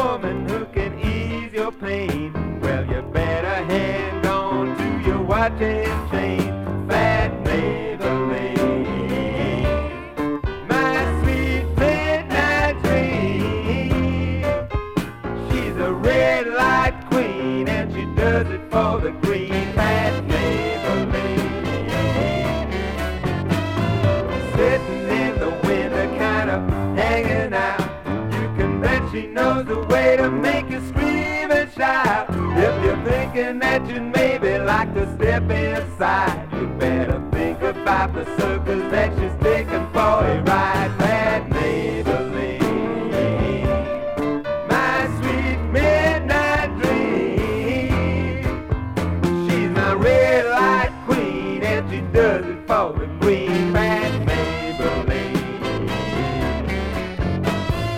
woman who can ease your pain. Well, you better hang on to your watch and chain. Fat Maybelline, my sweet midnight dream. She's a red light queen and she does it for the green. Fat Maybelline, sitting in the window kind of hanging out. You can bet she knows the way to make you scream and shout. If you're thinking that you'd maybe like to step inside,